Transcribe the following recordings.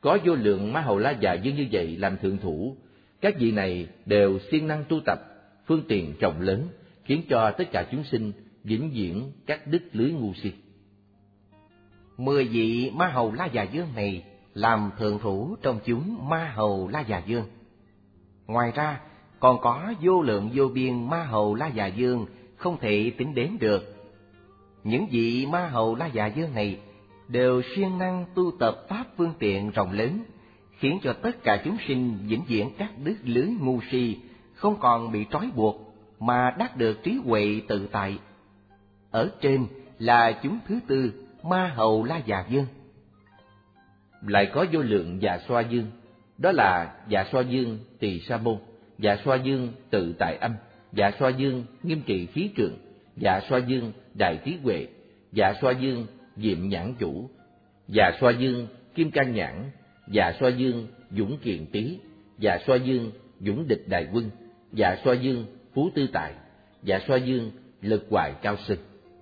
Có vô lượng Ma Hầu La Già Dương như vậy làm thượng thủ, các vị này đều siêng năng tu tập, phương tiện rộng lớn, khiến cho tất cả chúng sinh vĩnh viễn cắt đứt lưới ngu si. 10 vị Ma Hầu La Già Dương này làm thượng thủ trong chúng Ma Hầu La Già Dương. Ngoài ra, còn có vô lượng vô biên Ma Hầu La Già Dương không thể tính đếm được. Những vị Ma Hầu La Già Dương này đều siêng năng tu tập pháp phương tiện rộng lớn, khiến cho tất cả chúng sinh vĩnh viễn cắt đứt lưới ngu si, không còn bị trói buộc, mà đắc được trí huệ tự tại. Ở trên là chúng thứ tư, Ma Hầu La Già Dương. Lại có vô lượng Dạ Xoa Dương, đó là Dạ Xoa Dương Tỳ Sa Môn, Dạ Xoa Dương Tự Tại Âm, Dạ Xoa Dương Nghiêm Trị Khí Trượng, Dạ Xoa Dương Đại Trí Huệ, Dạ Xoa Dương Diệm Nhãn Chủ, Dạ Xoa Dương Kim Cang Nhãn, Dạ Xoa Dương Dũng Kiện Tý, Dạ Xoa Dương Dũng Địch Đại Quân, Dạ Xoa Dương Phú Tư Tài, Dạ Xoa Dương Lực Hoài Cao Sinh.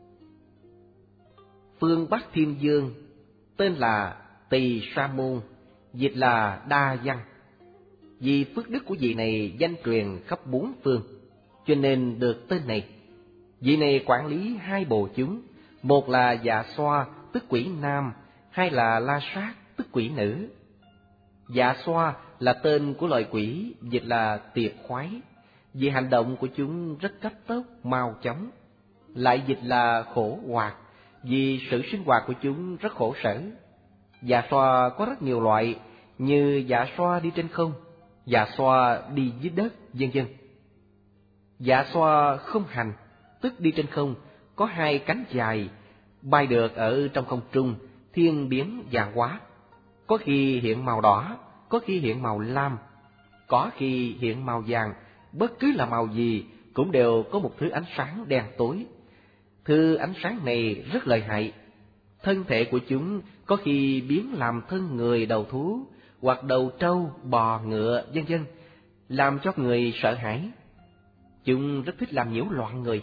Phương Bắc Thiên Dương tên là Tỳ Sa Môn, dịch là Đa Văn. Vì phước đức của vị này danh truyền khắp bốn phương, cho nên được tên này. Vị này quản lý hai bộ chúng, một là Dạ Xoa tức quỷ nam, hai là La Sát tức quỷ nữ. Dạ Xoa là tên của loài quỷ, dịch là tiệp khoái, vì hành động của chúng rất cấp tốc, mau chóng. Lại dịch là khổ hoạt, vì sự sinh hoạt của chúng rất khổ sở. Dạ xoa có rất nhiều loại, như dạ xoa đi trên không, dạ xoa đi dưới đất, vân vân. Dạ xoa không hành, tức đi trên không, có hai cánh dài, bay được ở trong không trung, thiên biến vạn hóa. Có khi hiện màu đỏ, có khi hiện màu lam, có khi hiện màu vàng, bất cứ là màu gì cũng đều có một thứ ánh sáng đen tối. Thứ ánh sáng này rất lợi hại. Thân thể của chúng có khi biến làm thân người, đầu thú, hoặc đầu trâu, bò, ngựa, vân vân, làm cho người sợ hãi. Chúng rất thích làm nhiễu loạn người.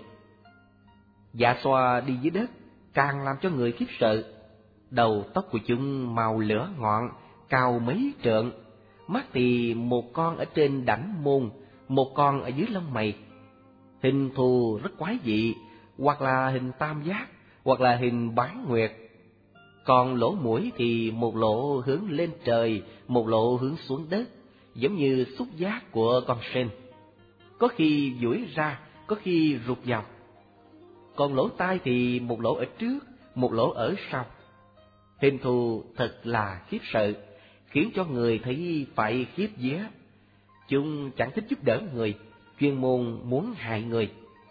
Dạ xoa đi dưới đất càng làm cho người khiếp sợ. Đầu tóc của chúng màu lửa ngọn, cao mấy trượng. Mắt thì một con ở trên đảnh môn, một con ở dưới lông mày. Hình thù rất quái dị, hoặc là hình tam giác, hoặc là hình bán nguyệt. Còn lỗ mũi thì một lỗ hướng lên trời, một lỗ hướng xuống đất, giống như xúc giác của con sen. Có khi duỗi ra, có khi rụt vào. Còn lỗ tai thì một lỗ ở trước, một lỗ ở sau. Hình thù thật là khiếp sợ, khiến cho người thấy phải khiếp vía. Chúng chẳng thích giúp đỡ người, chuyên môn muốn hại người.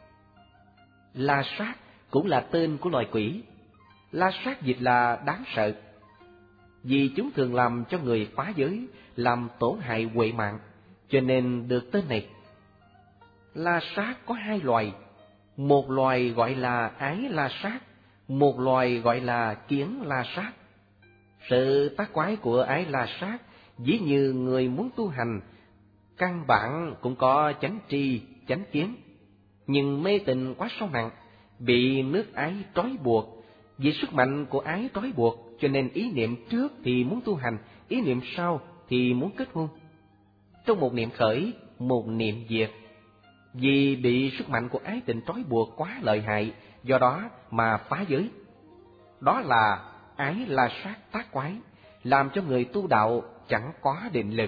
La Sát cũng là tên của loài quỷ. La Sát dịch là đáng sợ, vì chúng thường làm cho người phá giới, làm tổn hại huệ mạng, cho nên được tên này. La Sát có hai loài, một loài gọi là Ái La Sát, một loài gọi là Kiến La Sát. Sự tác quái của Ái La Sát ví như người muốn tu hành, căn bản cũng có chánh tri, chánh kiến, nhưng mê tình quá sâu nặng, bị nước ái trói buộc. Vì sức mạnh của ái trói buộc, cho nên ý niệm trước thì muốn tu hành, ý niệm sau thì muốn kết hôn. Trong một niệm khởi, một niệm diệt. Vì bị sức mạnh của ái tình trói buộc quá lợi hại, do đó mà phá giới. Đó là Ái La Sát tác quái, làm cho người tu đạo chẳng có định lực.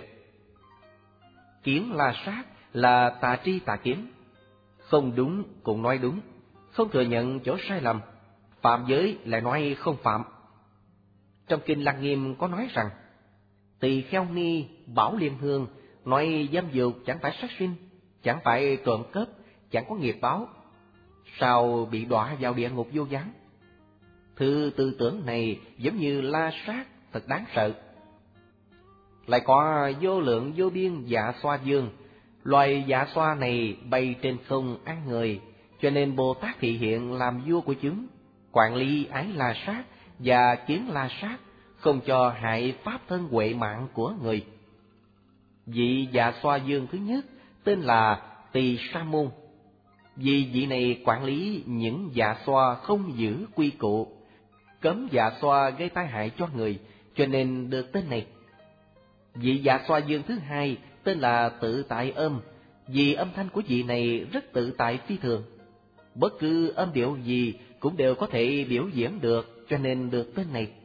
Kiến La Sát là tà tri tà kiến, không đúng cũng nói đúng, không thừa nhận chỗ sai lầm, phạm giới lại nói không phạm. Trong kinh Lăng Nghiêm có nói rằng, Tỳ Kheo Ni Bảo Liên Hương nói dâm dục chẳng phải sát sinh, chẳng phải trộm cướp, chẳng có nghiệp báo, sao bị đọa vào địa ngục vô gián. Thứ tư tưởng này giống như La Sát, thật đáng sợ. Lại có vô lượng vô biên Dạ Xoa Dương. Loài dạ xoa này bay trên không ăn người, cho nên Bồ Tát thị hiện làm vua của chúng, quản lý Ái La Sát và Kiến La Sát, không cho hại pháp thân huệ mạng của người. Vị dạ xoa dương thứ nhất tên là Tỳ Sa Môn. Vì vị này quản lý những dạ xoa không giữ quy củ, cấm dạ xoa gây tai hại cho người, cho nên được tên này. Vị dạ xoa dương thứ hai tên là tự tại âm, vì âm thanh của vị này rất tự tại phi thường. Bất cứ âm điệu gì cũng đều có thể biểu diễn được, cho nên được tên này.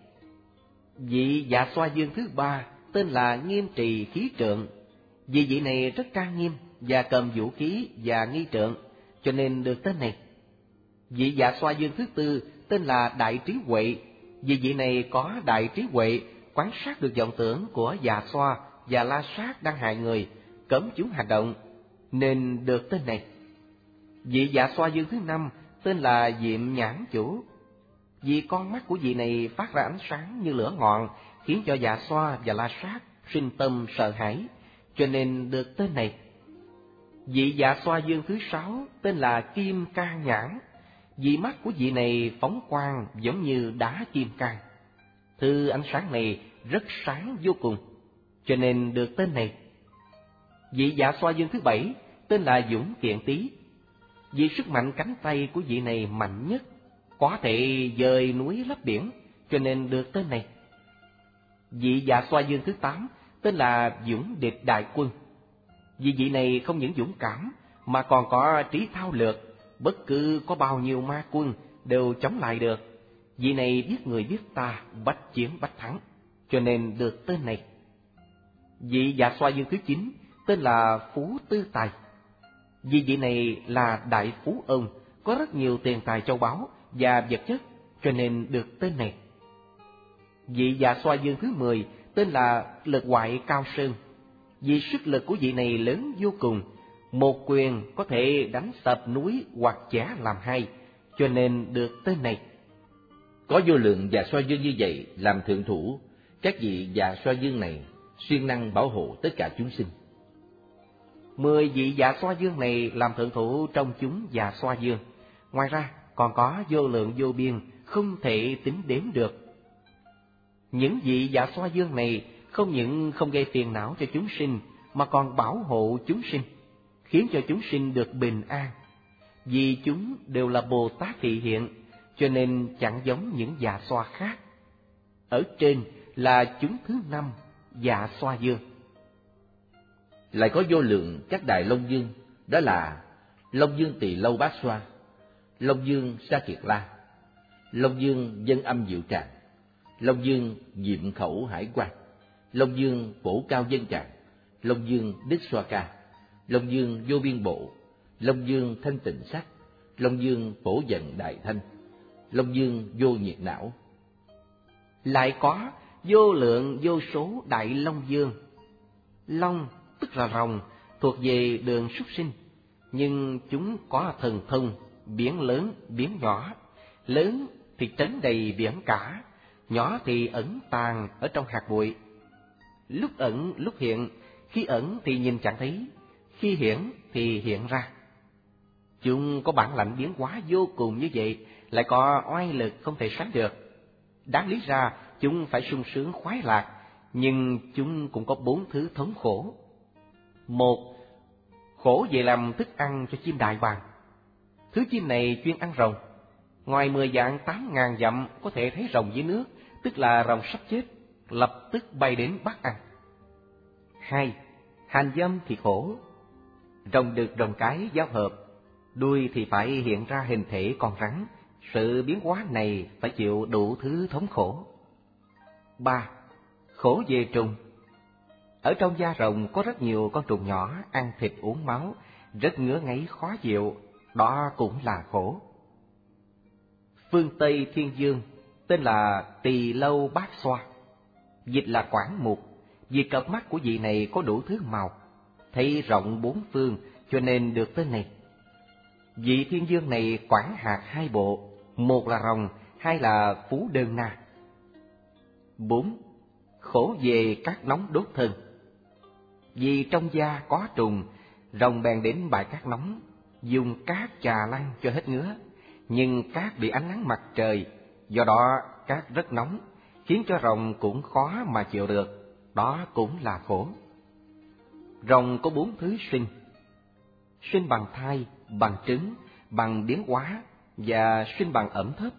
Vị dạ xoa dương thứ ba tên là nghiêm trì khí trượng, vì vị này rất trang nghiêm và cầm vũ khí và nghi trượng, cho nên được tên này. Vị dạ xoa dương thứ tư tên là đại trí huệ, vì vị này có đại trí huệ, quan sát được vọng tưởng của dạ xoa và la sát đang hại người, cấm chúng hành động, nên được tên này. Vị dạ xoa dương thứ năm tên là diệm nhãn chủ, vì con mắt của vị này phát ra ánh sáng như lửa ngọn, khiến cho dạ xoa và la sát sinh tâm sợ hãi, cho nên được tên này. Vị dạ xoa dương thứ sáu tên là kim cang nhãn, vì mắt của vị này phóng quang giống như đá kim cang. Thứ ánh sáng này rất sáng vô cùng, cho nên được tên này. Vị dạ xoa dương thứ bảy tên là dũng kiện tý, vì sức mạnh cánh tay của vị này mạnh nhất, có thể dời núi lấp biển, cho nên được tên này. Vị dạ xoa dương thứ tám tên là dũng địch đại quân, vì vị này không những dũng cảm mà còn có trí thao lược, bất cứ có bao nhiêu ma quân đều chống lại được. Vị này biết người biết ta, bách chiến bách thắng, cho nên được tên này. Vị dạ xoa dương thứ chín tên là phú tư tài, vì vị này là đại phú ông, có rất nhiều tiền tài châu báu và vật chất, cho nên được tên này. Vị dạ xoa dương thứ 10 tên là lực hoại cao sơn, vì sức lực của vị này lớn vô cùng, một quyền có thể đánh sập núi hoặc chẻ làm hai, cho nên được tên này. Có vô lượng dạ xoa dương như vậy làm thượng thủ, các vị dạ xoa dương này siêng năng bảo hộ tất cả chúng sinh. 10 vị dạ xoa dương này làm thượng thủ trong chúng dạ xoa dương. Ngoài ra còn có vô lượng vô biên, không thể tính đếm được. Những vị dạ xoa dương này không những không gây phiền não cho chúng sinh, mà còn bảo hộ chúng sinh, khiến cho chúng sinh được bình an. Vì chúng đều là Bồ Tát thị hiện, cho nên chẳng giống những dạ xoa khác. Ở trên là chúng thứ 5 dạ xoa dương. Lại có vô lượng các đại Long Dương, đó là Long Dương Tỳ Lâu Bát Xoa, Long Dương Sa Kiệt La, Long Dương Dân Âm Diệu Tràng, Long Dương Diệm Khẩu Hải Quan, Long Dương Phổ Cao Dân Tràng, Long Dương Đức Xoa Ca, Long Dương Vô Biên Bộ, Long Dương Thanh Tịnh Sắc, Long Dương Phổ Dần Đại Thanh, Long Dương Vô Nhiệt Não. Lại có vô lượng vô số đại Long Dương. Long tức là rồng, thuộc về đường súc sinh, nhưng chúng có thần thông, biến lớn, biến nhỏ. Lớn thì trấn đầy biển cả, nhỏ thì ẩn tàng ở trong hạt bụi. Lúc ẩn lúc hiện, khi ẩn thì nhìn chẳng thấy, khi hiển thì hiện ra. Chúng có bản lãnh biến hóa vô cùng như vậy, lại có oai lực không thể sánh được. Đáng lý ra chúng phải sung sướng khoái lạc, nhưng chúng cũng có 4 thứ thống khổ. 1. Khổ về làm thức ăn cho chim đại bàng. Thứ chim này chuyên ăn rồng. Ngoài 10 vạn 8.000 dặm có thể thấy rồng dưới nước, tức là rồng sắp chết, lập tức bay đến bắt ăn. 2. Hành dâm thì khổ. Rồng đực rồng cái giao hợp, đuôi thì phải hiện ra hình thể con rắn. Sự biến hóa này phải chịu đủ thứ thống khổ. 3. Khổ về trùng. Ở trong da rồng có rất nhiều con trùng nhỏ ăn thịt uống máu, rất ngứa ngáy khó chịu, đó cũng là khổ. Phương Tây Thiên Dương tên là Tỳ Lâu Bát Xoa, dịch là Quảng Mục, vì cặp mắt của vị này có đủ thứ màu, thấy rộng 4 phương, cho nên được tên này. Vị Thiên Dương này quản hạt 2 bộ, 1 là rồng, 2 là Phú Đơn Na. 4. Khổ về các nóng đốt thân. Vì trong da có trùng, rồng bèn đến bãi cát nóng, dùng cát chà lăn cho hết ngứa. Nhưng cát bị ánh nắng mặt trời, do đó cát rất nóng, khiến cho rồng cũng khó mà chịu được, đó cũng là khổ. Rồng có 4 thứ sinh: sinh bằng thai, bằng trứng, bằng biến hóa và sinh bằng ẩm thấp.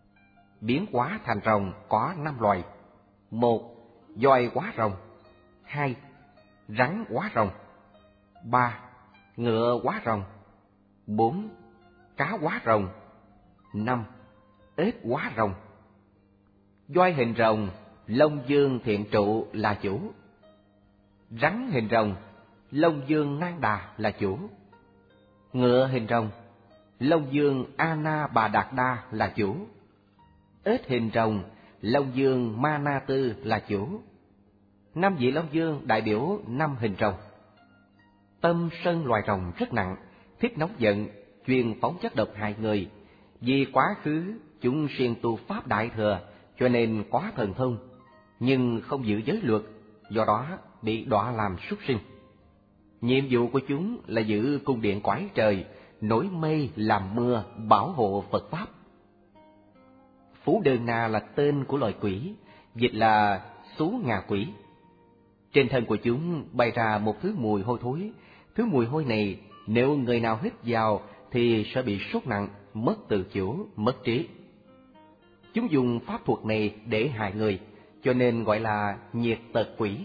Biến hóa thành rồng có 5 loài: 1. Voi hóa rồng, 2. Rắn hóa rồng. 3. Ngựa hóa rồng. 4. Cá hóa rồng. 5. Ếch hóa rồng. Voi hình rồng, Long Dương Thiện Trụ là chủ. Rắn hình rồng, Long Dương Nan Đà là chủ. Ngựa hình rồng, Long Dương A Na Bà Đạt Đa là chủ. Ếch hình rồng, Long Dương Ma Na Tư là chủ. 5 vị Long Dương đại biểu 5 hình rồng. Tâm sân loài rồng rất nặng, thích nóng giận, chuyên phóng chất độc hại người. Vì quá khứ chúng siêng tu pháp đại thừa, cho nên quá thần thông, nhưng không giữ giới luật, do đó bị đọa làm súc sinh. Nhiệm vụ của chúng là giữ cung điện quái trời, nổi mây làm mưa, bảo hộ Phật pháp. Phú Đơn Na là tên của loài quỷ, dịch là xú ngà quỷ. Trên thân của chúng bay ra một thứ mùi hôi thối. Thứ mùi hôi này nếu người nào hít vào thì sẽ bị sốt nặng, mất tự chủ, mất trí. Chúng dùng pháp thuật này để hại người, cho nên gọi là nhiệt tật quỷ.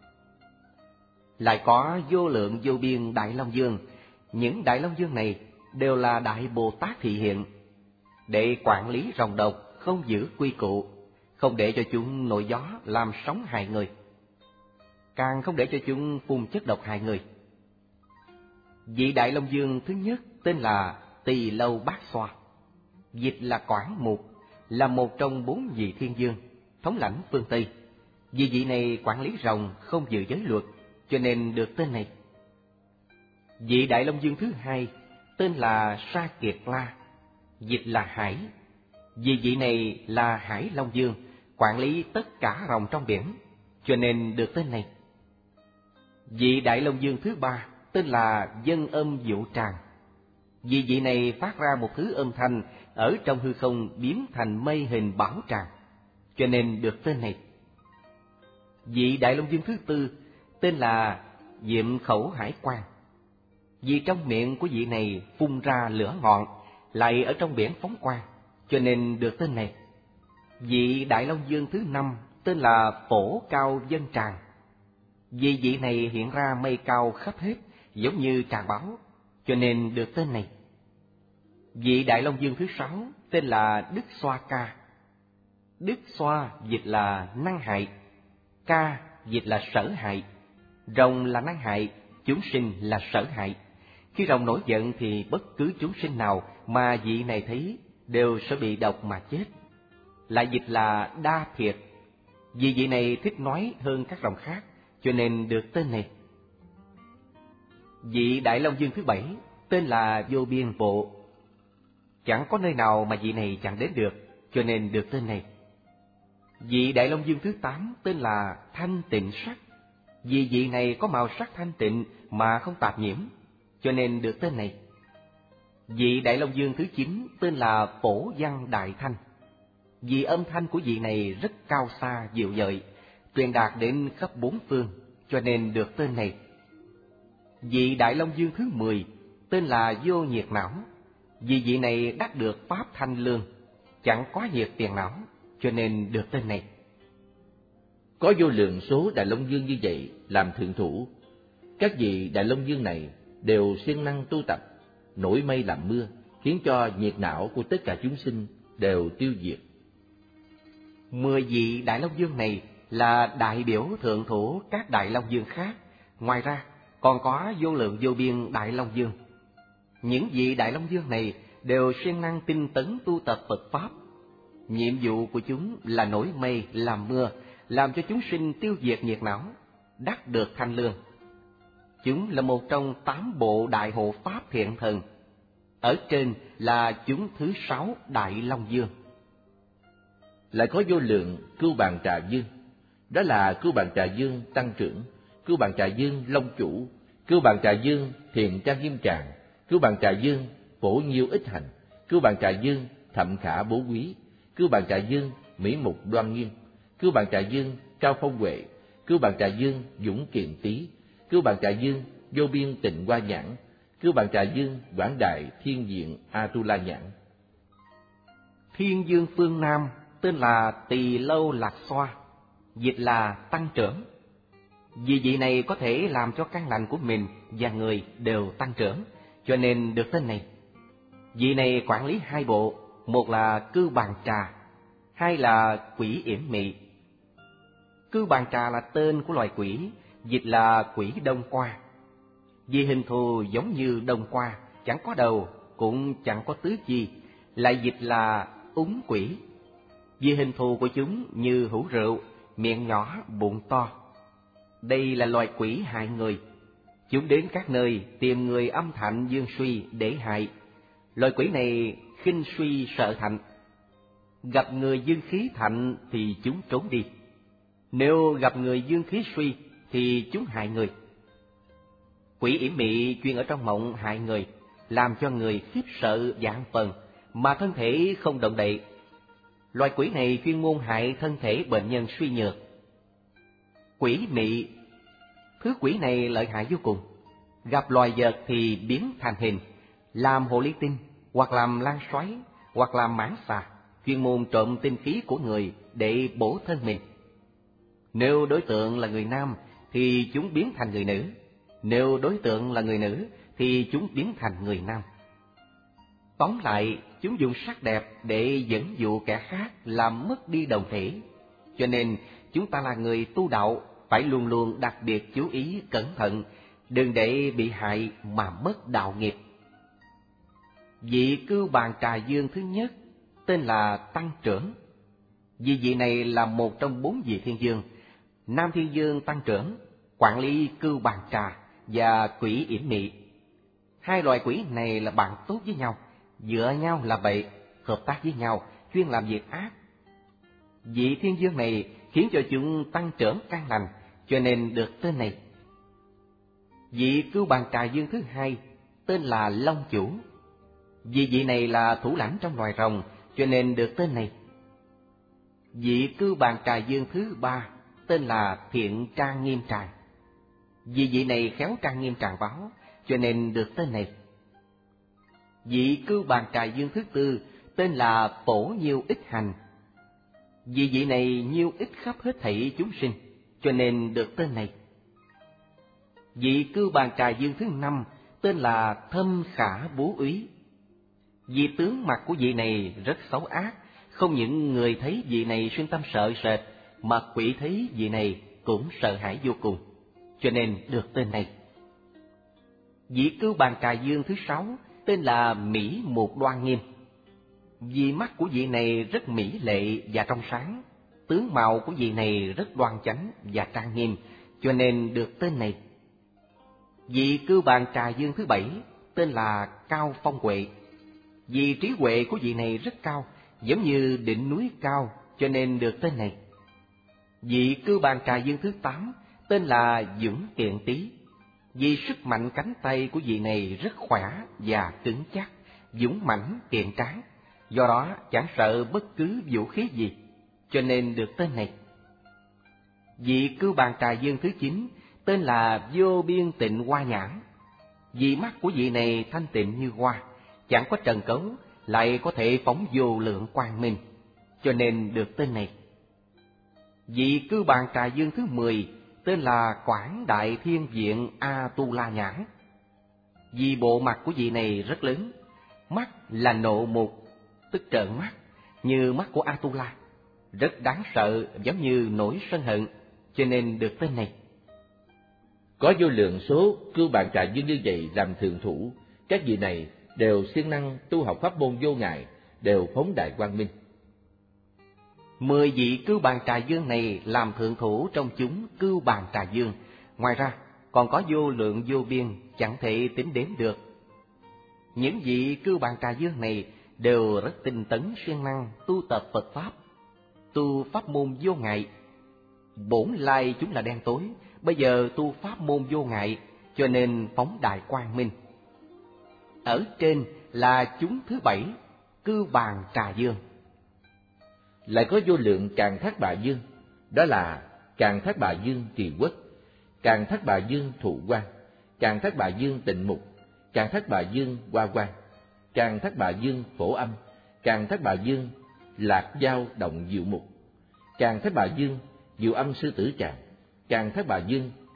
Lại có vô lượng vô biên Đại Long Dương. Những Đại Long Dương này đều là Đại Bồ Tát thị hiện, để quản lý rồng độc, không giữ quy củ, không để cho chúng nổi gió làm sóng hại người, càng không để cho chúng phun chất độc hại người. Vị Đại Long Dương thứ nhất tên là Tỳ Lâu Bát Xoa, dịch là Quảng Mục, là một trong 4 vị thiên dương, thống lãnh phương Tây. Vì vị này quản lý rồng, không giữ giới luật, cho nên được tên này. Vị Đại Long Dương thứ hai tên là Sa Kiệt La, dịch là Hải. Vì vị này là Hải Long Dương, quản lý tất cả rồng trong biển, cho nên được tên này. Vị Đại Long Dương thứ ba tên là Dân Âm Vũ Tràng. Vì vị này phát ra một thứ âm thanh ở trong hư không biến thành mây hình bảo tràng, cho nên được tên này. Vị Đại Long Dương thứ tư tên là Diệm Khẩu Hải Quan. Vì trong miệng của vị này phun ra lửa ngọn, lại ở trong biển phóng quang, cho nên được tên này. Vị Đại Long Dương thứ năm tên là Phổ Cao Dân Tràng. Vì vị này hiện ra mây cao khắp hết, giống như tràng báo, cho nên được tên này. Vị Đại Long Dương thứ sáu tên là Đức Xoa Ca. Đức Xoa dịch là năng hại, ca dịch là sở hại. Rồng là năng hại, chúng sinh là sở hại. Khi rồng nổi giận thì bất cứ chúng sinh nào mà vị này thấy đều sẽ bị độc mà chết. Lại dịch là đa thiệt. Vì vị này thích nói hơn các rồng khác, cho nên được tên này. Vị Đại Long Dương thứ bảy tên là Vô Biên Bộ. Chẳng có nơi nào mà vị này chẳng đến được, cho nên được tên này. Vị Đại Long Dương thứ 8 tên là Thanh Tịnh Sắc. Vì vị này có màu sắc thanh tịnh mà không tạp nhiễm, cho nên được tên này. Vị Đại Long Dương thứ 9 tên là Phổ Văn Đại Thanh. Vì âm thanh của vị này rất cao xa dịu dợi, truyền đạt đến khắp bốn phương, cho nên được tên này. Vị Đại Long Dương thứ 10 tên là Vô Nhiệt Não. Vì vị này đắc được pháp thanh lương, chẳng quá nhiệt tiền não, cho nên được tên này. Có vô lượng số Đại Long Dương như vậy làm thượng thủ. Các vị Đại Long Dương này đều siêng năng tu tập, nổi mây làm mưa, khiến cho nhiệt não của tất cả chúng sinh đều tiêu diệt. 10 vị Đại Long Dương này là đại biểu thượng thủ các Đại Long Dương khác. Ngoài ra còn có vô lượng vô biên Đại Long Dương. Những vị Đại Long Dương này đều siêng năng tinh tấn tu tập Phật Pháp. Nhiệm vụ của chúng là nổi mây làm mưa, làm cho chúng sinh tiêu diệt nhiệt não, đắc được thanh lương. Chúng là một trong 8 bộ Đại Hộ Pháp Thiện Thần. Ở trên là chúng thứ 6 Đại Long Dương. Lại có vô lượng Cưu Bàn Trà Dương. Đó là Cưu Bàn Trà Dương Tăng Trưởng, Cưu Bàn Trà Dương Long Chủ, Cưu Bàn Trà Dương Thiện Trang Nghiêm Tràng, Cưu Bàn Trà Dương Phổ Nhiêu Ích Hành, Cưu Bàn Trà Dương Thậm Khả Bố Quý, Cưu Bàn Trà Dương Mỹ Mục Đoan Nghiêm, Cưu Bàn Trà Dương Cao Phong Huệ, Cưu Bàn Trà Dương Dũng Kiện Tý, Cưu Bàn Trà Dương Vô Biên Tịnh Hoa Nhãn, Cưu Bàn Trà Dương Quảng Đại Thiên Diện Atula Nhãn. Thiên Dương phương Nam tên là Tỳ Lâu Lạc Xoa, dịch là Tăng Trưởng. Vì vị này có thể làm cho căn lành của mình và người đều tăng trưởng, cho nên được tên này. Vị này quản lý hai bộ, một là cưu bàn trà, hai là quỷ yểm mị. Cưu bàn trà là tên của loài quỷ, dịch là quỷ đông qua. Vì hình thù giống như đông qua, chẳng có đầu, cũng chẳng có tứ chi, lại dịch là úng quỷ. Vì hình thù của chúng như hũ rượu, miệng nhỏ, bụng to. Đây là loài quỷ hại người. Chúng đến các nơi tìm người âm thạnh dương suy để hại. Loài quỷ này khinh suy sợ thạnh. Gặp người dương khí thạnh thì chúng trốn đi. Nếu gặp người dương khí suy thì chúng hại người. Quỷ yểm mị chuyên ở trong mộng hại người, làm cho người khiếp sợ vạn phần mà thân thể không động đậy. Loài quỷ này chuyên môn hại thân thể bệnh nhân suy nhược. Quỷ mị, thứ quỷ này lợi hại vô cùng. Gặp loài vật thì biến thành hình, làm hồ ly tinh, hoặc làm lan xoáy, hoặc làm mãng xà, chuyên môn trộm tinh khí của người để bổ thân mình. Nếu đối tượng là người nam thì chúng biến thành người nữ, nếu đối tượng là người nữ thì chúng biến thành người nam. Tóm lại, chúng dùng sắc đẹp để dẫn dụ kẻ khác làm mất đi đồng thể. Cho nên, chúng ta là người tu đạo phải luôn luôn đặc biệt chú ý cẩn thận, đừng để bị hại mà mất đạo nghiệp. Vị cưu bàn trà dương thứ nhất tên là Tăng Trưởng. Vị này là một trong 4 vị thiên dương. Nam thiên dương Tăng Trưởng quản lý cưu bàn trà và quỷ yểm mị. Hai loài quỷ này là bạn tốt với nhau, dựa nhau là bậy, hợp tác với nhau, chuyên làm việc ác. Vị thiên dương này khiến cho chúng tăng trưởng căn lành, cho nên được tên này. Vị cưu bàn trà dương thứ hai tên là Long Chủ. Vị này là thủ lãnh trong loài rồng, cho nên được tên này. Vị cưu bàn trà dương thứ ba tên là Thiện Trang Nghiêm Tràng. Vị này khéo trang nghiêm tràng báo, cho nên được tên này. Vị cưu bàn trà dương thứ tư tên là Phổ Nhiêu Ích Hành. Vị này nhiêu ích khắp hết thảy chúng sinh, cho nên được tên này. Vị cưu bàn trà dương thứ năm tên là Thâm Khả Bố Úy. Vì tướng mặt của vị này rất xấu ác, không những người thấy vị này sinh tâm sợ sệt, mà quỷ thấy vị này cũng sợ hãi vô cùng, cho nên được tên này. Vị cưu bàn trà dương thứ sáu tên là Mỹ Mục Đoan Nghiêm. Vì mắt của vị này rất mỹ lệ và trong sáng, tướng mạo của vị này rất đoan chánh và trang nghiêm, cho nên được tên này. Vị cưu bàn trà dương thứ bảy tên là Cao Phong Huệ. Vì trí huệ của vị này rất cao, giống như đỉnh núi cao, cho nên được tên này. Vị cưu bàn trà dương thứ 8 tên là Dũng Kiện Tý. Vì sức mạnh cánh tay của vị này rất khỏe và cứng chắc, dũng mãnh kiện tráng, do đó chẳng sợ bất cứ vũ khí gì, cho nên được tên này. Vị cưu bàn trà dương thứ 9 tên là Vô Biên Tịnh Hoa Nhãn. Vì mắt của vị này thanh tịnh như hoa, chẳng có trần cấu, lại có thể phóng vô lượng quang minh, cho nên được tên này. Vị cưu bàn trà dương thứ 10 tên là Quảng Đại Thiên Viện A Tu La Nhãn. Vì bộ mặt của vị này rất lớn, mắt là nộ mục, tức trợn mắt, như mắt của A Tu La, rất đáng sợ, giống như nổi sân hận, cho nên được tên này. Có vô lượng số cưu bàn trà dương như vậy làm thượng thủ, các vị này đều siêng năng tu học pháp môn vô ngại, đều phóng đại quang minh. 10 vị cưu bàn trà dương này làm thượng thủ trong chúng cưu bàn trà dương. Ngoài ra, còn có vô lượng vô biên, chẳng thể tính đếm được. Những vị cưu bàn trà dương này đều rất tinh tấn siêng năng tu tập Phật Pháp, tu pháp môn vô ngại. Bổn lai chúng là đen tối, bây giờ tu pháp môn vô ngại, cho nên phóng đại quang minh. Ở trên là chúng thứ 7, cưu bàn trà dương. Lại có vô lượng Càn Thác Bà Dương, đó là Càn Thác Bà Dương Trì Quốc, Càn Thác Bà Dương Thụ Quan, Càn Thác Bà Dương Tịnh Mục, Càn Thác Bà Dương Hoa Quan, Càn Thác Bà Dương Phổ Âm, Càn Thác Bà Dương Lạc Giao Động Diệu Mục, Càn Thác Bà Dương Diệu Âm Sư Tử Tràng, Càn Thác Bà Dương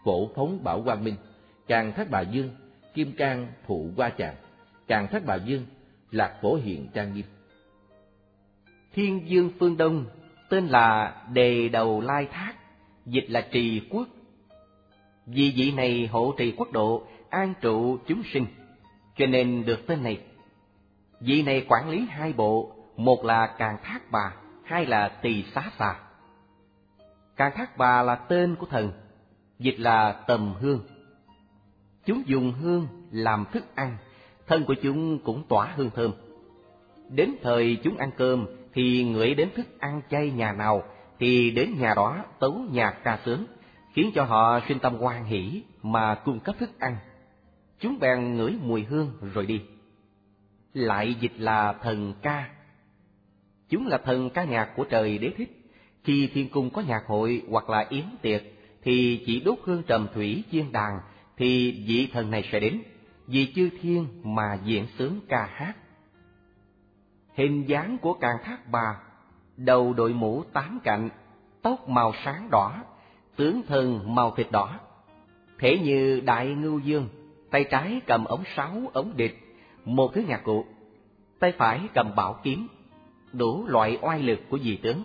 Phổ Phóng Bảo Quang Minh, Càn Thác Bà Dương, Kim Cang Thụ Hoa Tràng, Càn Thác Bà Dương, Lạc Phổ Hiện trang nghiêm. Thiên Dương phương Đông tên là Đề Đầu Lai Thác, dịch là Trì Quốc. Vì vị này hộ trì quốc độ, an trụ chúng sinh, cho nên được tên này. Vị này quản lý hai bộ, một là Càn Thác Bà, hai là Tỳ Xá Xà. Càn Thác Bà là tên của thần, dịch là Tầm Hương. Chúng dùng hương làm thức ăn, thân của chúng cũng tỏa hương thơm. Đến thời chúng ăn cơm thì ngửi đến thức ăn chay nhà nào thì đến nhà đó tấu nhạc ca sướng, khiến cho họ sinh tâm hoan hỷ mà cung cấp thức ăn. Chúng bèn ngửi mùi hương rồi đi. Lại dịch là thần ca. Chúng là thần ca nhạc của trời Đế Thích. Khi thiên cung có nhạc hội hoặc là yến tiệc thì chỉ đốt hương trầm thủy chiên đàn thì vị thần này sẽ đến, vì chư thiên mà diễn sướng ca hát. Hình dáng của Càn Thác Bà: đầu đội mũ 8 cạnh, tóc màu sáng đỏ, tướng thân màu thịt đỏ, thể như đại ngưu dương, tay trái cầm ống sáo ống địch, một thứ nhạc cụ, tay phải cầm bảo kiếm, đủ loại oai lực của vị tướng.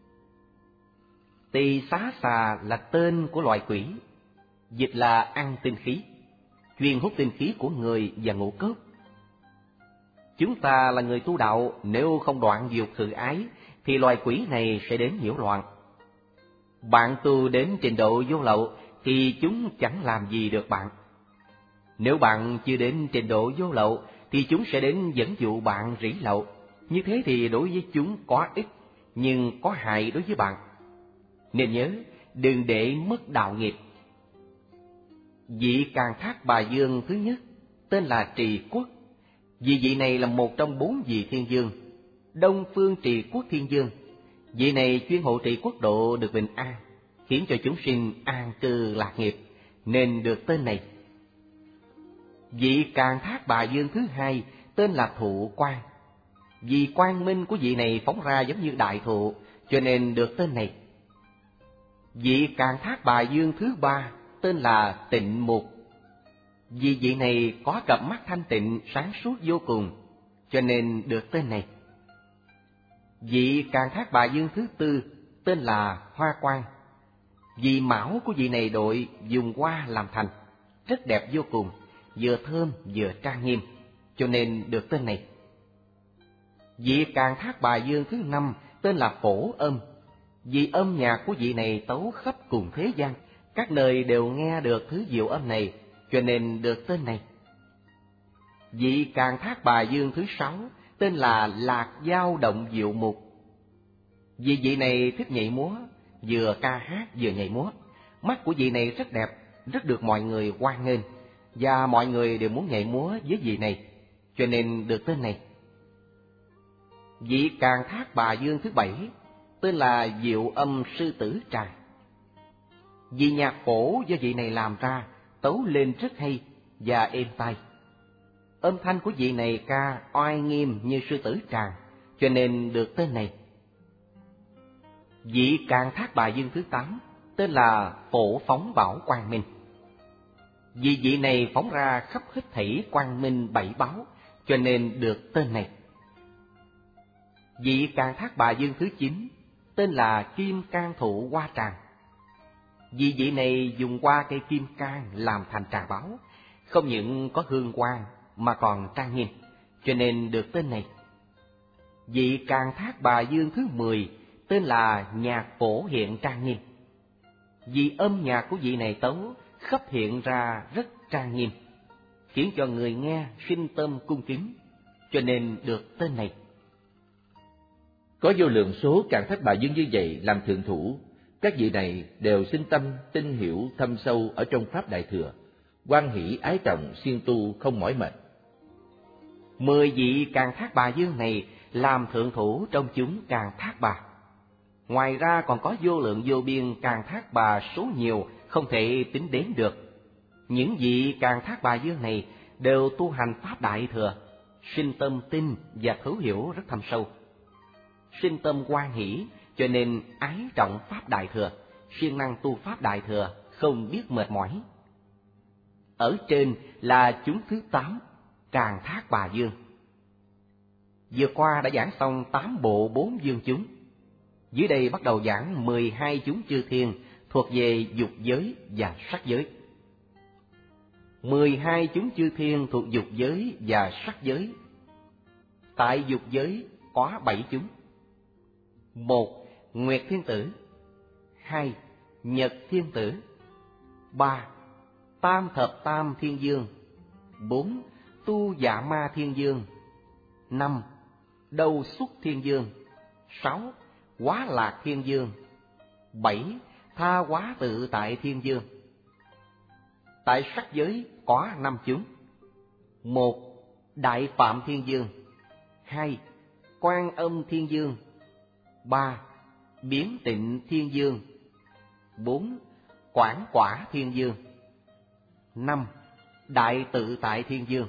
Tỳ Xá Xà là tên của loại quỷ, dịch là ăn tinh khí, chuyên hút tinh khí của người và ngũ cốc. Chúng ta là người tu đạo, nếu không đoạn dục tự ái thì loài quỷ này sẽ đến nhiễu loạn. Bạn tu đến trình độ vô lậu thì chúng chẳng làm gì được bạn. Nếu bạn chưa đến trình độ vô lậu thì chúng sẽ đến dẫn dụ bạn rỉ lậu. Như thế thì đối với chúng có ích, nhưng có hại đối với bạn. Nên nhớ, đừng để mất đạo nghiệp. Vị Càn Thác Bà Dương thứ nhất tên là Trì Quốc. Vì vị này là một trong 4 vị thiên dương, Đông Phương Trì Quốc Thiên Dương. Vị này chuyên hộ trì quốc độ được bình an, khiến cho chúng sinh an cư lạc nghiệp, nên được tên này. Vị Càn Thác Bà Dương thứ hai tên là Thụ Quang. Vì quang minh của vị này phóng ra giống như đại thụ, cho nên được tên này. Vị Càn Thác Bà Dương thứ ba tên là Tịnh Mục. Vì vị này có cặp mắt thanh tịnh sáng suốt vô cùng, cho nên được tên này. Vị Càn Thác Bà Dương thứ tư tên là Hoa Quang. Vì mão của vị này đội dùng hoa làm thành, rất đẹp vô cùng, vừa thơm vừa trang nghiêm, cho nên được tên này. Vị Càn Thác Bà Dương thứ năm tên là Phổ Âm. Vì âm nhạc của vị này tấu khắp cùng thế gian, các nơi đều nghe được thứ diệu âm này, cho nên được tên này. Vị Càn Thác Bà Dương thứ sáu tên là Lạc Dao Động Diệu Mục. Vì vị này thích nhảy múa, vừa ca hát vừa nhảy múa. Mắt của vị này rất đẹp, rất được mọi người hoan nghênh, và mọi người đều muốn nhảy múa với vị này, cho nên được tên này. Vị Càn Thác Bà Dương thứ bảy tên là Diệu Âm Sư Tử Tràng. Vì nhạc phổ do vị này làm ra tấu lên rất hay và êm tai. Âm thanh của vị này ca oai nghiêm như sư tử tràng, cho nên được tên này. Vị Càn Thác Bà Dương thứ 8 tên là Phổ Phóng Bảo Quang Minh. Vì vị này phóng ra khắp hết thảy quang minh bảy báo, cho nên được tên này. Vị Càn Thác Bà Dương thứ 9 tên là Kim Cang Thụ Hoa Tràng. Vì vị này dùng hoa cây kim cang làm thành trà báu, không những có hương quang mà còn trang nghiêm, cho nên được tên này. Vị Càn Thác Bà Dương thứ 10 tên là Nhạc Phổ Hiện Trang Nghiêm. Vì âm nhạc của vị này tấu khắp hiện ra rất trang nghiêm, khiến cho người nghe sinh tâm cung kính, cho nên được tên này. Có vô lượng số Càn Thác Bà Dương như vậy làm thượng thủ, các vị này đều sinh tâm tin hiểu thâm sâu ở trong pháp Đại Thừa, hoan hỷ ái trọng siêng tu không mỏi mệt. 10 vị Càn Thác Bà Dương này làm thượng thủ trong chúng Càn Thác Bà. Ngoài ra còn có vô lượng vô biên Càn Thác Bà số nhiều không thể tính đếm được. Những vị Càn Thác Bà Dương này đều tu hành pháp Đại Thừa, sinh tâm tin và thấu hiểu rất thâm sâu. Sinh tâm hoan hỷ, cho nên ái trọng pháp Đại Thừa, siêng năng tu pháp Đại Thừa, không biết mệt mỏi. Ở trên là chúng thứ 8, Tràng Thác Bà Dương. Vừa qua đã giảng xong 8 bộ 4 dương chúng. Dưới đây bắt đầu giảng 12 chúng chư thiên thuộc về dục giới và sắc giới. 12 chúng chư thiên thuộc dục giới và sắc giới. Tại dục giới có 7 chúng. 1. Nguyệt Thiên Tử. 2. Nhật Thiên Tử. 3. Tam Thập Tam Thiên Dương. 4. Tu Dạ Ma Thiên Dương. 5. Đầu Xuất Thiên Dương. 6. Quá Lạc Thiên Dương. 7. Tha Hóa Tự Tại Thiên Dương. Tại sắc giới có 5 chúng. 1. Đại Phạm Thiên Dương. 2. Quan Âm Thiên Dương. 3. Biến Tịnh Thiên Dương. 4. Quảng Quả Thiên Dương. 5. Đại Tự Tại Thiên Dương.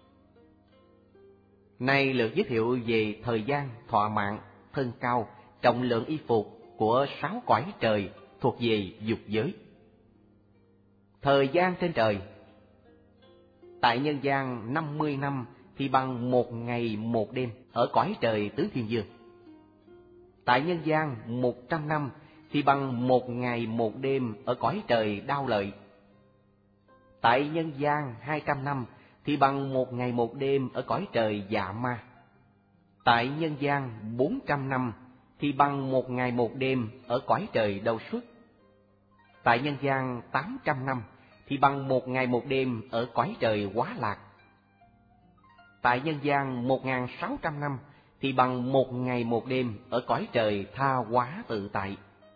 Nay lượt giới thiệu về thời gian, thọ mạng, thân cao, trọng lượng y phục của 6 cõi trời thuộc về dục giới. Thời gian trên trời. Tại nhân gian 50 năm thì bằng 1 ngày 1 đêm ở cõi trời tứ thiên dương. Tại nhân gian 100 năm thì bằng 1 ngày 1 đêm ở cõi trời Đao Lợi. Tại nhân gian 200 năm thì bằng 1 ngày 1 đêm ở cõi trời Dạ Ma. Tại nhân gian 400 năm thì bằng 1 ngày 1 đêm ở cõi trời Đâu Xuất. Tại nhân gian 800 năm thì bằng 1 ngày 1 đêm ở cõi trời Quá Lạc. Tại nhân gian 1600 năm thì bằng 1 ngày 1 đêm ở cõi trời Tha Hóa Tự Tại.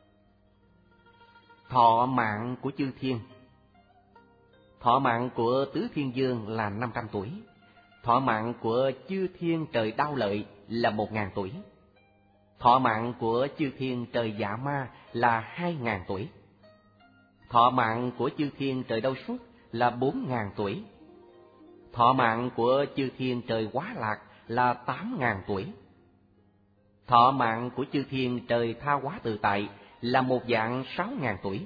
Thọ mạng của chư thiên. Thọ mạng của tứ thiên dương là 500 tuổi. Thọ mạng của chư thiên trời Đao Lợi là 1000 tuổi. Thọ mạng của chư thiên trời Dạ Ma là 2000 tuổi. Thọ mạng của chư thiên trời Đâu Xuất là 4000 tuổi. Thọ mạng của chư thiên trời Quá Lạc là 8000 tuổi. Thọ mạng của chư thiên trời Tha Hóa Tự Tại là 1.006.000 tuổi.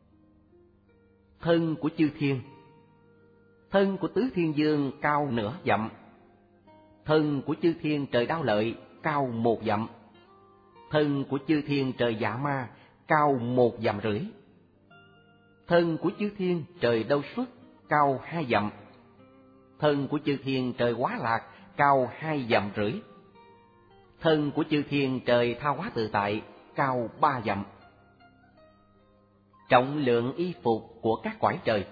Thân của chư thiên. Thân của tứ thiên dương cao nửa dặm. Thân của chư thiên trời Đao Lợi cao 1 dặm. Thân của chư thiên trời Dạ Ma cao 1,5 dặm. Thân của chư thiên trời Đâu Xuất cao 2 dặm. Thân của chư thiên trời Quá Lạc cao 2,5 dặm. Thân của chư thiên trời Tha Hóa Tự Tại cao 3 dặm. Trọng lượng y phục của các cõi trời.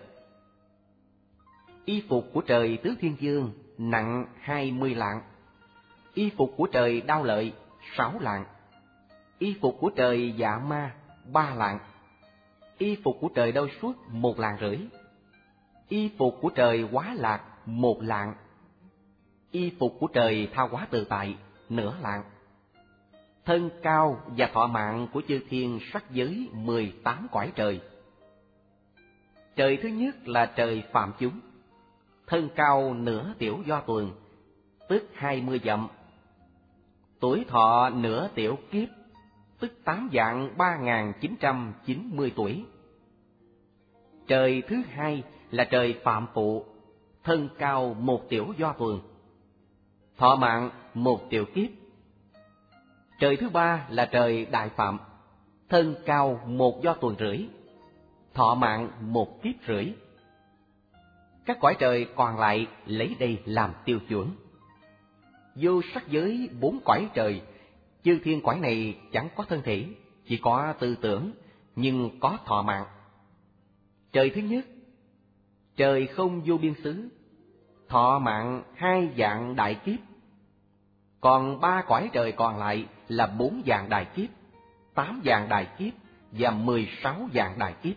Y phục của trời tứ thiên dương nặng 20 lạng. Y phục của trời Đao Lợi 6 lạng. Y phục của trời Dạ Ma 3 lạng. Y phục của trời Đâu Xuất 1,5 lạng. Y phục của trời Quá Lạc 1 lạng. Y phục của trời Tha Hóa Tự Tại nửa lạng. Thân cao và thọ mạng của chư thiên sắc giới 18 cõi trời. Trời thứ nhất là trời Phạm chúng. Thân cao nửa tiểu do tuần, tức 20 dặm. Tuổi thọ nửa tiểu kiếp, tức 8 vạn 3.990 tuổi. Trời thứ hai là trời Phạm Phụ, thân cao 1 tiểu do tuần, thọ mạng 1 tiểu kiếp. Trời thứ ba là trời Đại Phạm, thân cao 1 do tuần rưỡi, thọ mạng 1 kiếp rưỡi. Các cõi trời còn lại lấy đây làm tiêu chuẩn. Vô sắc giới 4 cõi trời, chư thiên cõi này chẳng có thân thể, chỉ có tư tưởng, nhưng có thọ mạng. Trời thứ nhất, trời không vô biên xứ, thọ mạng 2 vạn đại kiếp. Còn 3 cõi trời còn lại là 4 vạn đại kiếp, 8 vạn đại kiếp và 16 vạn đại kiếp.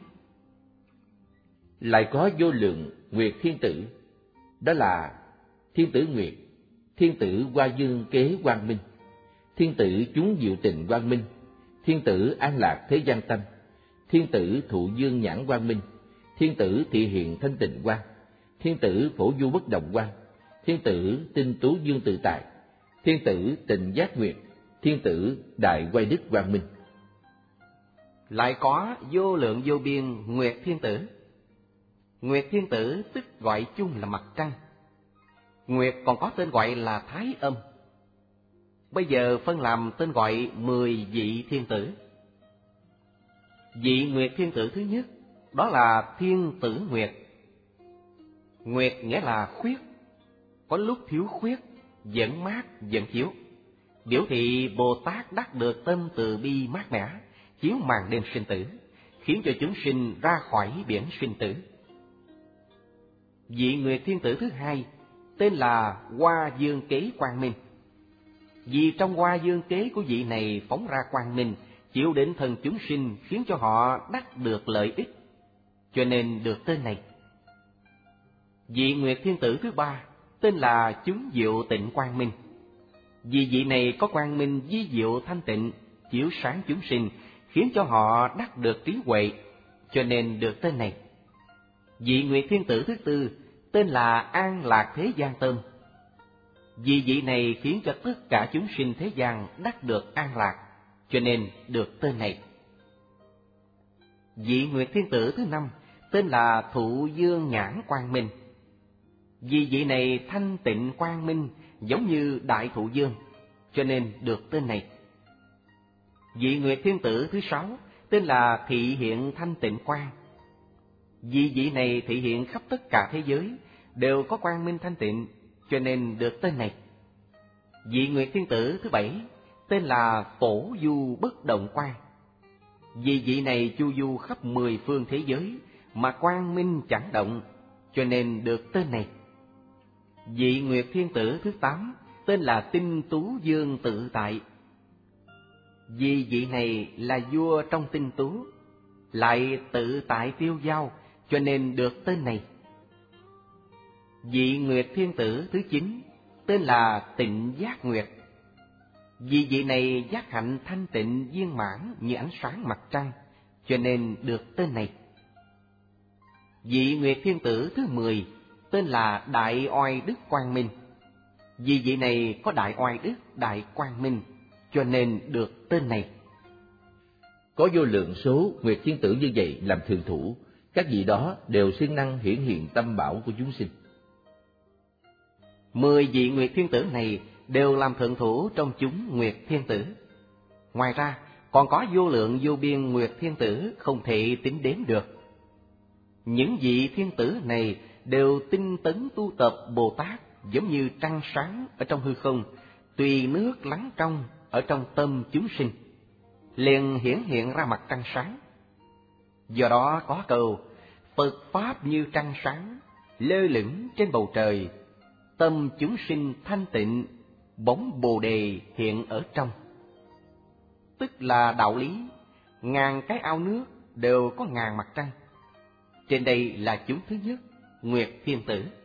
Lại có vô lượng Nguyệt Thiên Tử, đó là Thiên Tử Nguyệt, Thiên Tử Hoa Dương Kế Quang Minh, Thiên Tử Chúng Diệu Tình Quang Minh, Thiên Tử An Lạc Thế Gian Tâm, Thiên Tử Thụ Dương Nhãn Quang Minh, Thiên Tử Thị Hiện Thanh Tịnh Quang, Thiên Tử Phổ Du Bất Động Quang, Thiên Tử Tinh Tú Dương Tự Tại, Thiên Tử Tịnh Giác Nguyệt, Thiên Tử Đại Quay Đức Quang Minh. Lại có vô lượng vô biên Nguyệt Thiên Tử. Nguyệt Thiên Tử tức gọi chung là mặt trăng. Nguyệt còn có tên gọi là Thái Âm. Bây giờ phân làm tên gọi 10 vị thiên tử. Vị Nguyệt Thiên Tử thứ nhất, đó là Thiên Tử Nguyệt. Nguyệt nghĩa là khuyết, có lúc thiếu khuyết, dẫn mát, dẫn chiếu. Biểu thị Bồ Tát đắc được tâm từ bi mát mẻ, chiếu màn đêm sinh tử, khiến cho chúng sinh ra khỏi biển sinh tử. Vị Nguyệt Thiên Tử thứ hai, tên là Hoa Dương Kế Quang Minh. Vì trong Hoa Dương Kế của vị này phóng ra quang minh, chiếu đến thân chúng sinh, khiến cho họ đắc được lợi ích, cho nên được tên này. Vị Nguyệt Thiên Tử thứ ba, tên là Chúng Diệu Tịnh Quang Minh. Vì vị này có quang minh vi diệu thanh tịnh, chiếu sáng chúng sinh, khiến cho họ đắc được trí huệ, cho nên được tên này. Vị Nguyệt Thiên Tử thứ tư, tên là An Lạc Thế Gian Tâm. Vì vị này khiến cho tất cả chúng sinh thế gian đắc được an lạc, cho nên được tên này. Vị Nguyệt Thiên Tử thứ năm, tên là Thụ Dương Nhãn Quang Minh. Vì vị này thanh tịnh quang minh, giống như Đại Thụ Dương, cho nên được tên này. Vị Nguyệt Thiên Tử thứ sáu, tên là Thị Hiện Thanh Tịnh Quang. Vì vị này thị hiện khắp tất cả thế giới, đều có quang minh thanh tịnh, cho nên được tên này. Vị Nguyệt Thiên Tử thứ bảy, tên là Phổ Du Bất Động Quang. Vì vị này chu du khắp 10 phương thế giới, mà quang minh chẳng động, cho nên được tên này. Vị Nguyệt Thiên Tử thứ 8, tên là Tinh Tú Dương Tự Tại. Vì vị này là vua trong tinh tú, lại tự tại tiêu dao, cho nên được tên này. Vị Nguyệt Thiên Tử thứ 9, tên là Tịnh Giác Nguyệt. Vì vị này giác hạnh thanh tịnh viên mãn như ánh sáng mặt trăng, cho nên được tên này. Vị Nguyệt Thiên Tử thứ 10, tên là Đại Oai Đức Quang Minh. Vì vị này có đại oai đức, đại quang minh, cho nên được tên này. Có vô lượng số Nguyệt Thiên Tử như vậy làm thường thủ, các vị đó đều siêng năng hiển hiện tâm bảo của chúng sinh. 10 vị Nguyệt Thiên Tử này đều làm thượng thủ trong chúng Nguyệt Thiên Tử. Ngoài ra, còn có vô lượng vô biên Nguyệt Thiên Tử không thể tính đếm được. Những vị Thiên Tử này đều tinh tấn tu tập Bồ Tát, giống như trăng sáng ở trong hư không, tùy nước lắng trong ở trong tâm chúng sinh, liền hiển hiện ra mặt trăng sáng. Do đó có câu, Phật Pháp như trăng sáng, lơ lửng trên bầu trời, tâm chúng sinh thanh tịnh, bóng Bồ Đề hiện ở trong. Tức là đạo lý, ngàn cái ao nước đều có ngàn mặt trăng. Trên đây là chúng thứ nhất, Nguyệt Thiên Tử.